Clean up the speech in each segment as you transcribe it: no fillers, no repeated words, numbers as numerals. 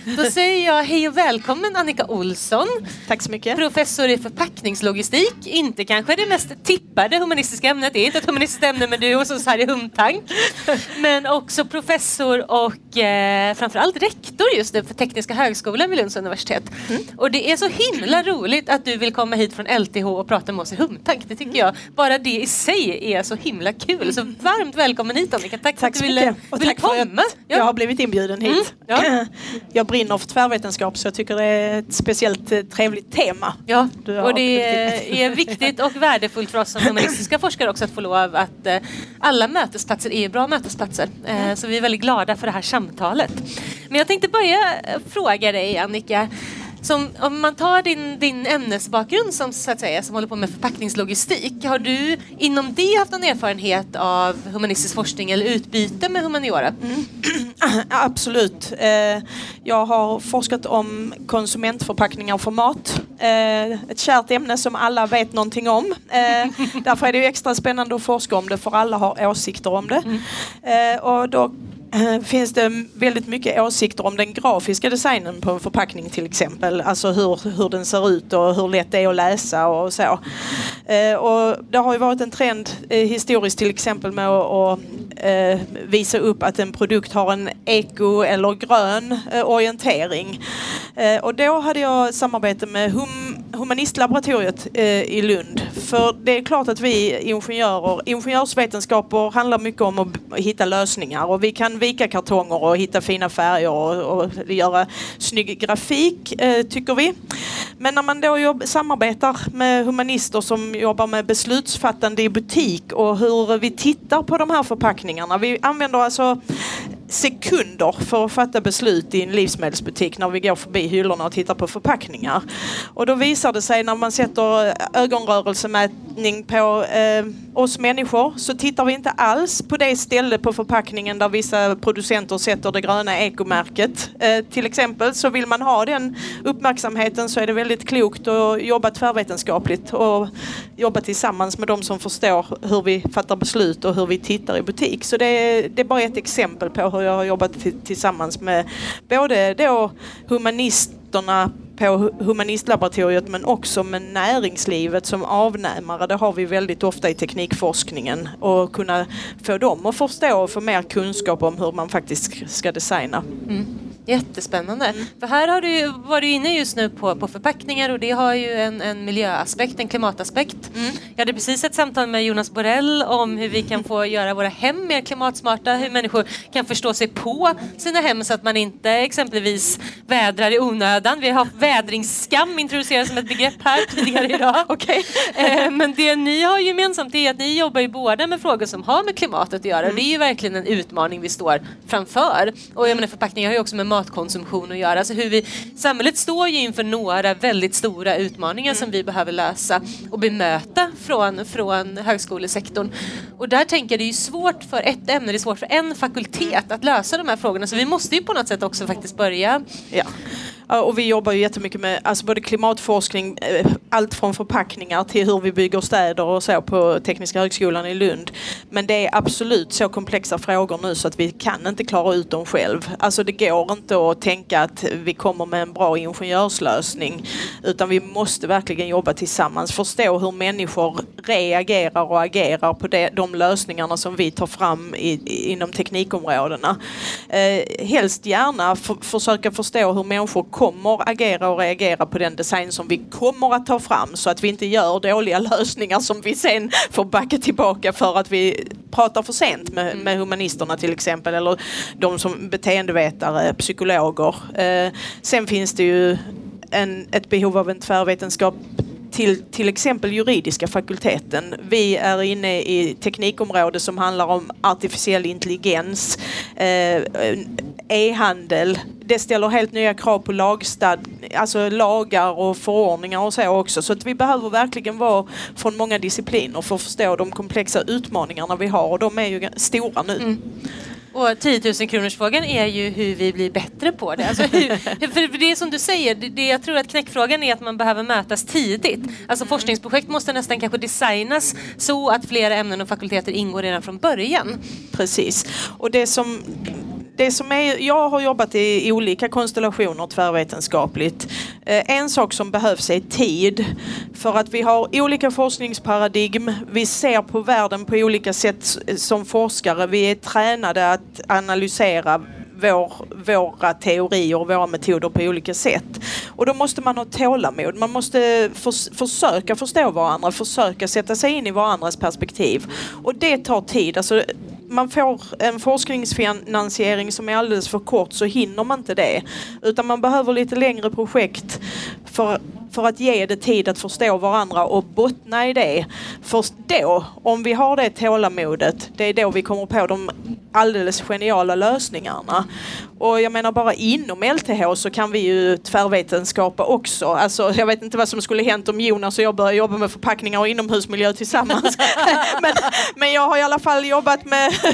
Då säger jag hej och välkommen Annika Olsson. Tack så mycket. Professor i förpackningslogistik. Inte kanske det mest tippade humanistiska ämnet. Det är inte ett humanistiskt ämne, men du är också så här i humtank. Men också professor och framförallt rektor just nu för Tekniska högskolan vid Lunds universitet. Och det är så himla roligt att du vill komma hit från LTH och prata med oss i humtank. Det tycker jag. Bara det i sig är så himla kul. Så varmt välkommen hit Annika. Tack för att du ville komma. Jag har blivit inbjuden hit. Ja. Jag brinner för tvärvetenskap så jag tycker det är ett speciellt trevligt tema. Ja, och det är viktigt och värdefullt för oss som humanistiska forskare också att få lov att alla mötesplatser är bra mötesplatser. Så vi är väldigt glada för det här samtalet. Men jag tänkte börja fråga dig Annika. Om man tar din ämnesbakgrund som håller på med förpackningslogistik, har du inom det haft någon erfarenhet av humanistisk forskning eller utbyte med humaniora? Absolut. Jag har forskat om konsumentförpackningar för mat. Ett kärt ämne som alla vet någonting om. Därför är det ju extra spännande att forska om det, för alla har åsikter om det. Och då finns det väldigt mycket åsikter om den grafiska designen på en förpackning till exempel. Alltså hur den ser ut och hur lätt det är att läsa och så. Och det har ju varit en trend historiskt till exempel med att visa upp att en produkt har en eko- eller grön orientering. Och då hade jag samarbete med Humanistlaboratoriet i Lund. För det är klart att vi ingenjörsvetenskaper handlar mycket om att hitta lösningar. Och vi kan vika kartonger och hitta fina färger och göra snygg grafik, tycker vi. Men när man då samarbetar med humanister som jobbar med beslutsfattande i butik och hur vi tittar på de här förpackningarna. Vi använder alltså sekunder för att fatta beslut i en livsmedelsbutik när vi går förbi hyllorna och tittar på förpackningar. Och då visar det sig när man sätter ögonrörelsemätning på oss människor, så tittar vi inte alls på det ställe på förpackningen där vissa producenter sätter det gröna ekomärket. Till exempel, så vill man ha den uppmärksamheten så är det väldigt klokt att jobba tvärvetenskapligt och jobba tillsammans med de som förstår hur vi fattar beslut och hur vi tittar i butik. Så det är bara ett exempel på hur jag har jobbat tillsammans med både då humanisterna på Humanistlaboratoriet men också med näringslivet som avnämare. Det har vi väldigt ofta i teknikforskningen, och kunna få dem att förstå och få mer kunskap om hur man faktiskt ska designa. Jättespännande. För här har du varit inne just nu på förpackningar, och det har ju en miljöaspekt, en klimataspekt. Jag hade precis ett samtal med Jonas Borrell om hur vi kan få göra våra hem mer klimatsmarta, hur människor kan förstå sig på sina hem så att man inte exempelvis vädrar i onödan. Vi har vädringsskam introducerat som ett begrepp här tidigare idag. Okay. Men det ni har gemensamt är att ni jobbar ju båda med frågor som har med klimatet att göra. Det är ju verkligen en utmaning vi står framför. Och jag menar, förpackningar har ju också med matkonsumtion att göra. Alltså samhället står ju inför några väldigt stora utmaningar som vi behöver lösa och bemöta från högskolesektorn. Och där tänker jag, det är ju svårt för ett ämne, det är svårt för en fakultet att lösa de här frågorna. Så vi måste ju på något sätt också faktiskt börja. Ja. Och vi jobbar ju jättemycket med både klimatforskning, allt från förpackningar till hur vi bygger städer och så på Tekniska högskolan i Lund. Men det är absolut så komplexa frågor nu så att vi kan inte klara ut dem själv. Alltså det går inte att tänka att vi kommer med en bra ingenjörslösning, utan vi måste verkligen jobba tillsammans, förstå hur människor reagerar och agerar på de lösningarna som vi tar fram inom teknikområdena. Helst gärna försöka förstå hur människor kommer agera och reagera på den design som vi kommer att ta fram, så att vi inte gör dåliga lösningar som vi sen får backa tillbaka för att vi pratar för sent med humanisterna till exempel, eller de som beteendevetare, psykologer. Sen finns det ju ett behov av en tvärvetenskap till exempel juridiska fakulteten. Vi är inne i teknikområdet som handlar om artificiell intelligens, e-handel. Det ställer helt nya krav på lagar och förordningar och så också. Så att vi behöver verkligen vara från många discipliner för att förstå de komplexa utmaningarna vi har, och de är ju stora nu. Och 10 000 kronors frågan är ju hur vi blir bättre på det. Alltså för det är som du säger, jag tror att knäckfrågan är att man behöver mötas tidigt. Alltså forskningsprojekt måste nästan kanske designas så att flera ämnen och fakulteter ingår redan från början. Precis. Och det som Jag har jobbat i olika konstellationer tvärvetenskapligt. En sak som behövs är tid. För att vi har olika forskningsparadigm. Vi ser på världen på olika sätt som forskare. Vi är tränade att analysera våra teorier och våra metoder på olika sätt. Och då måste man ha tålamod. Man måste försöka förstå varandra, försöka sätta sig in i varandras perspektiv. Och det tar tid. Alltså, man får en forskningsfinansiering som är alldeles för kort, så hinner man inte det. Utan man behöver lite längre projekt för att ge det tid att förstå varandra och bottna i det. Först då, om vi har det tålamodet, det är då vi kommer på de alldeles geniala lösningarna. Och jag menar, bara inom LTH så kan vi ju tvärvetenskapa också. Alltså, jag vet inte vad som skulle hänt om Jonas och jag började jobba med förpackningar och inomhusmiljö tillsammans. men jag har i alla fall jobbat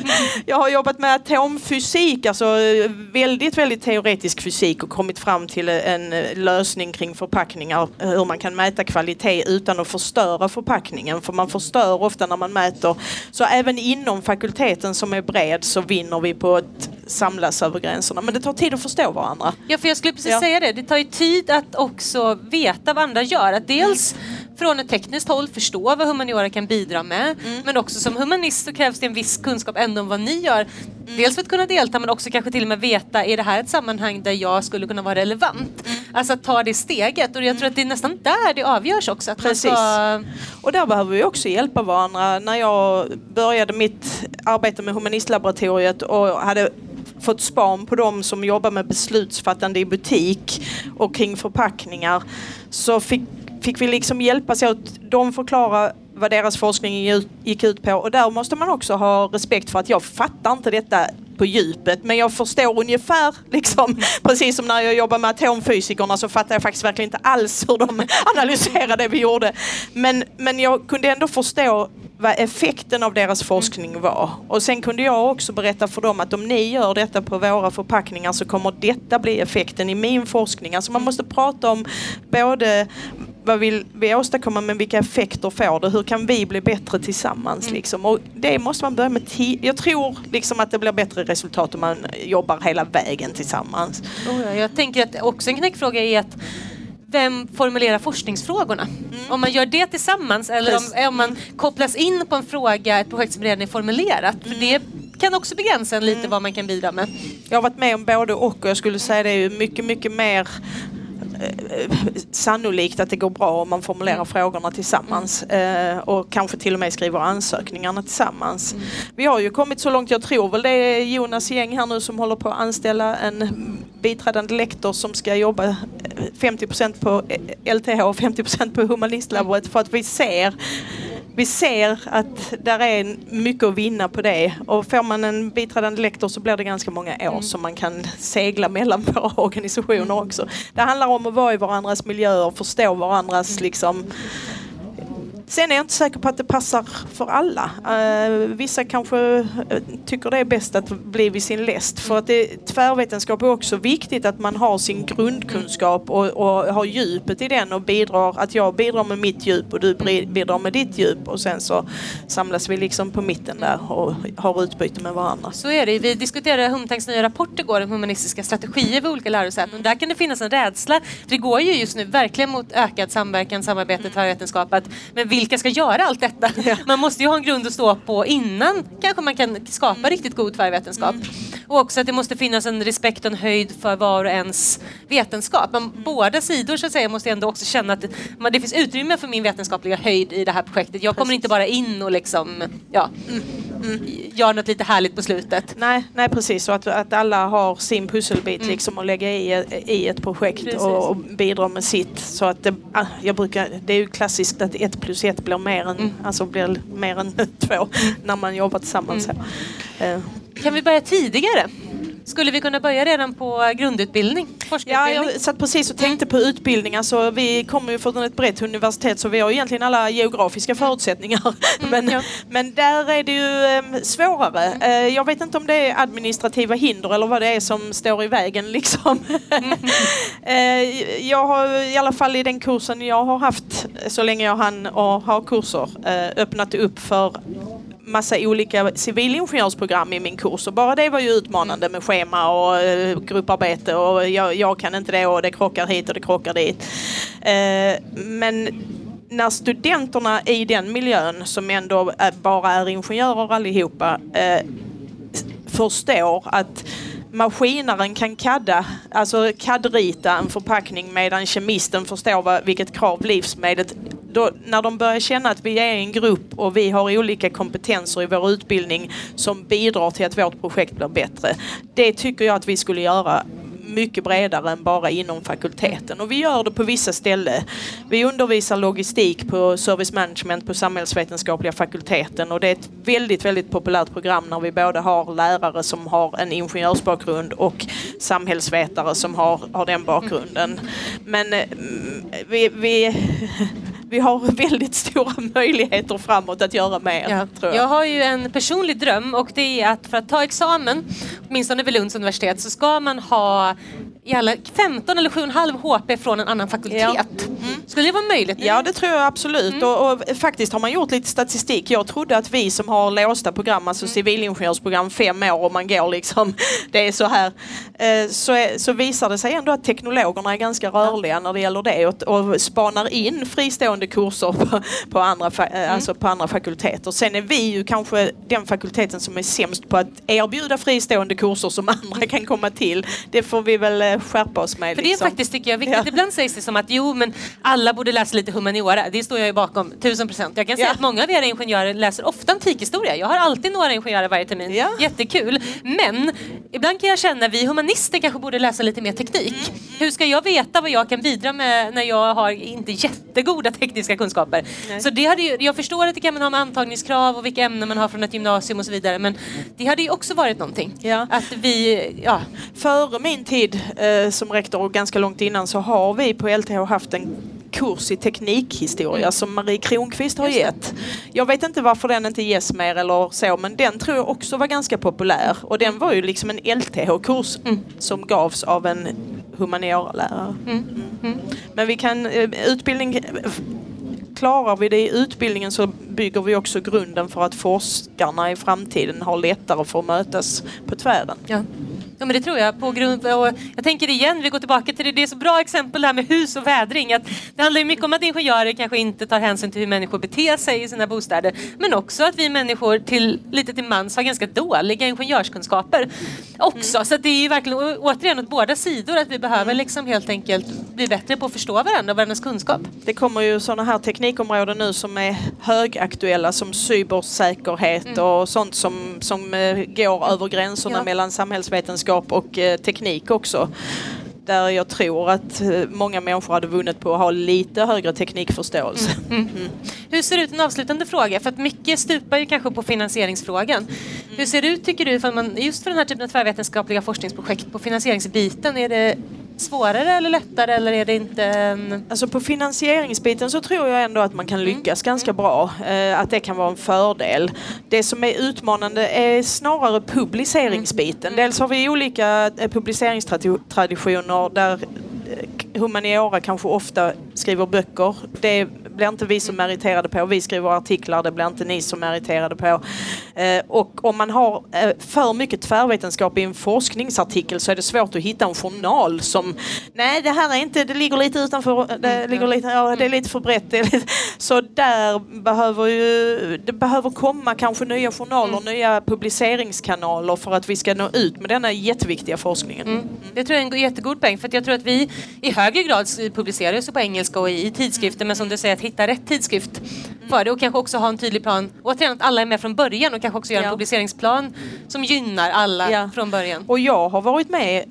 med atomfysik, alltså väldigt, väldigt teoretisk fysik, och kommit fram till en lösning kring förpackningar, hur man kan mäta kvalitet utan att förstöra förpackningen, för man förstör ofta när man mäter. Så även inom fakulteten som är bred så vinner vi på att samlas över gränserna. Men det tar tid att förstå varandra. Ja, för jag skulle precis säga det. Det tar ju tid att också veta vad andra gör. Att dels från ett tekniskt håll förstå vad humaniora kan bidra med. Men också som humanist så krävs det en viss kunskap ändå om vad ni gör. Dels för att kunna delta, men också kanske till och med veta, är det här ett sammanhang där jag skulle kunna vara relevant? Alltså att ta det steget. Och jag tror att det är nästan där det avgörs också. Att precis. Och där behöver vi också hjälpa varandra. När jag började mitt arbete med humanistlaboratoriet och hade fått span på dem som jobbar med beslutsfattande i butik och kring förpackningar, så fick vi liksom hjälpas åt. De förklara vad deras forskning gick ut på, och där måste man också ha respekt för att jag fattar inte detta på djupet, men jag förstår ungefär liksom, precis som när jag jobbar med atomfysikerna så fattar jag faktiskt verkligen inte alls hur de analyserade det vi gjorde, men jag kunde ändå förstå vad effekten av deras forskning var. Och sen kunde jag också berätta för dem att om ni gör detta på våra förpackningar så kommer detta bli effekten i min forskning. Alltså man måste prata om både vad vill vi åstadkomma, men vilka effekter får det? Hur kan vi bli bättre tillsammans? Liksom? Och det måste man börja med. Jag tror liksom att det blir bättre resultat om man jobbar hela vägen tillsammans. Jag tänker att också en knäckfråga är att vem formulerar forskningsfrågorna? Om man gör det tillsammans eller om man kopplas in på en fråga, ett projekt som redan är formulerat. För det kan också begränsa en lite vad man kan bidra med. Jag har varit med om både och jag skulle säga det är mycket, mycket mer sannolikt att det går bra om man formulerar frågorna tillsammans och kanske till och med skriver ansökningarna tillsammans. Vi har ju kommit så långt, jag tror väl det är Jonas gäng här nu som håller på att anställa en biträdande lektor som ska jobba 50% på LTH och 50% på humanistlaboret, för att vi ser att där är mycket att vinna på det. Och får man en biträdande lektor så blir det ganska många år som man kan segla mellan våra organisationer också. Det handlar om att vara i varandras miljöer och förstå varandras liksom. Sen är jag inte säker på att det passar för alla. Vissa kanske tycker det är bäst att bli vid sin läst. För att tvärvetenskap är också viktigt att man har sin grundkunskap och har djupet i den och att jag bidrar med mitt djup och du bidrar med ditt djup. Och sen så samlas vi liksom på mitten där och har utbyte med varandra. Så är det. Vi diskuterade Humtanks nya rapport igår om humanistiska strategier vid olika lärosäten. Där kan det finnas en rädsla. Det går ju just nu verkligen mot ökad samverkan, samarbete, tvärvetenskap. Men vilka ska göra allt detta? Ja. Man måste ju ha en grund att stå på innan kanske man kan skapa riktigt god tvärvetenskap. Och också att det måste finnas en respekt och en höjd för var och ens vetenskap. Men båda sidor så att säga måste ändå också känna att det finns utrymme för min vetenskapliga höjd i det här projektet. Jag kommer inte bara in och liksom gör något lite härligt på slutet. Nej precis. Så att alla har sin pusselbit liksom att lägga i ett projekt och bidra med sitt. Så att det är ju klassiskt att 1 + 1 blir mer än 2 när man jobbar tillsammans. Kan vi börja tidigare? Skulle vi kunna börja redan på grundutbildning? Ja, jag satt precis och tänkte på utbildning. Alltså, vi kommer ju från ett brett universitet så vi har egentligen alla geografiska förutsättningar. Men där är det ju svårare. Jag vet inte om det är administrativa hinder eller vad det är som står i vägen. Liksom. Jag har i alla fall i den kursen jag har haft så länge jag hann och ha kurser öppnat upp för massa olika civilingenjörsprogram i min kurs och bara det var ju utmanande med schema och grupparbete och jag kan inte det och det krockar hit och det krockar dit. Men när studenterna i den miljön som ändå bara är ingenjörer allihopa förstår att maskinaren kan CAD-rita en förpackning medan kemisten förstår vilket krav livsmedlet. Då, när de börjar känna att vi är en grupp och vi har olika kompetenser i vår utbildning som bidrar till att vårt projekt blir bättre. Det tycker jag att vi skulle göra mycket bredare än bara inom fakulteten. Och vi gör det på vissa ställen. Vi undervisar logistik på service management på samhällsvetenskapliga fakulteten och det är ett väldigt, väldigt populärt program när vi både har lärare som har en ingenjörsbakgrund och samhällsvetare som har den bakgrunden. Men vi har väldigt stora möjligheter framåt att göra mer, tror jag. Jag har ju en personlig dröm och det är att för att ta examen, åtminstone vid Lunds universitet, så ska man ha i alla 15 eller 7,5 HP från en annan fakultet. Ja. Skulle det vara möjligt? Ja, det tror jag absolut. Och faktiskt har man gjort lite statistik. Jag trodde att vi som har låsta program, alltså civilingenjörsprogram 5 år och man går liksom, det är så här, så visar det sig ändå att teknologerna är ganska rörliga när det gäller det och spanar in fristående kurser på andra fakulteter. Sen är vi ju kanske den fakulteten som är sämst på att erbjuda fristående kurser som andra kan komma till. Det får vi väl skärpa oss med. För det är faktiskt, tycker jag, viktigt. Ja. Ibland sägs det som att men alla borde läsa lite humaniora. Det står jag ju bakom 1000%. Jag kan säga att många av era ingenjörer läser ofta antikhistoria. Jag har alltid några ingenjörer varje termin. Ja. Jättekul. Men ibland kan jag känna att vi humanister kanske borde läsa lite mer teknik. Hur ska jag veta vad jag kan bidra med när jag har inte jättegoda tekniska kunskaper? Nej. Så det hade ju, jag förstår att det kan man ha med antagningskrav och vilka ämnen man har från ett gymnasium och så vidare. Men det hade ju också varit någonting. Ja. Att vi, Före min tid som rektor och ganska långt innan så har vi på LTH haft en kurs i teknikhistoria som Marie Kronqvist har gett. Jag vet inte varför den inte ges mer eller så, men den tror jag också var ganska populär. Och den var ju liksom en LTH-kurs som gavs av en humaniora-lärare. Men vi kan klarar vi det i utbildningen så bygger vi också grunden för att forskarna i framtiden har lättare för att mötas på tvären. Ja, men det tror jag. Och jag tänker igen, vi går tillbaka till det. Det är så bra exempel här med hus och vädring. Att det handlar ju mycket om att ingenjörer kanske inte tar hänsyn till hur människor beter sig i sina bostäder. Men också att vi människor lite till mans har ganska dåliga ingenjörskunskaper också. Så att det är ju verkligen återigen åt båda sidor att vi behöver liksom helt enkelt bli bättre på att förstå varandra och varandras kunskap. Det kommer ju sådana här teknikområden nu som är högaktuella som cybersäkerhet och sånt som går över gränserna mellan samhällsvetenskap och teknik också. Där jag tror att många människor hade vunnit på att ha lite högre teknikförståelse. Hur ser det ut, en avslutande fråga? För att mycket stupar ju kanske på finansieringsfrågan. Hur ser det ut, tycker du, för man, just för den här typen av tvärvetenskapliga forskningsprojekt på finansieringsbiten? Är det svårare eller lättare eller är det inte Alltså på finansieringsbiten så tror jag ändå att man kan lyckas ganska bra. Att det kan vara en fördel. Det som är utmanande är snarare publiceringsbiten. Dels har vi olika publiceringstraditioner där humaniora kanske ofta skriver böcker. Det blir inte vi som meriterade på. Vi skriver artiklar, det blir inte ni som meriterade på. Och om man har för mycket tvärvetenskap i en forskningsartikel så är det svårt att hitta en journal som nej, det här är inte, det ligger lite utanför, det är lite för brett. Så där behöver komma kanske nya journaler, nya publiceringskanaler för att vi ska nå ut med denna jätteviktiga forskningen. Det tror jag är en jättegod poäng, för att jag tror att vi i högre grad publicerar oss på engelska och i tidskrifter, men som du säger, att hitta rätt tidskrift för det och kanske också ha en tydlig plan. Återigen att alla är med från början och kanske också göra en publiceringsplan som gynnar alla från början. Och jag har varit med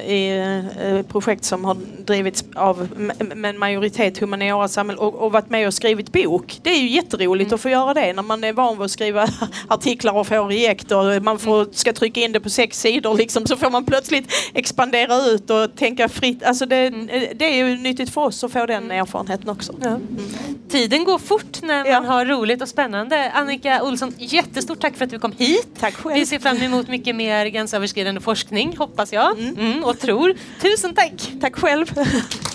i projekt som har drivits av med en majoritet humaniora samhälle och varit med och skrivit bok. Det är ju jätteroligt att få göra det när man är van vid att skriva artiklar och få rejekt och man ska trycka in det på 6 sidor liksom, så får man plötsligt expandera ut och tänka fritt. Alltså det är ju nyttigt för oss att få den erfarenheten också. Tiden går fort när man har roligt och spännande. Annika Olsson, jättestort tack för att du kom hit. Tack själv. Vi ser fram emot mycket mer gränsöverskridande forskning, hoppas jag. Och tror. Tusen tack. Tack själv.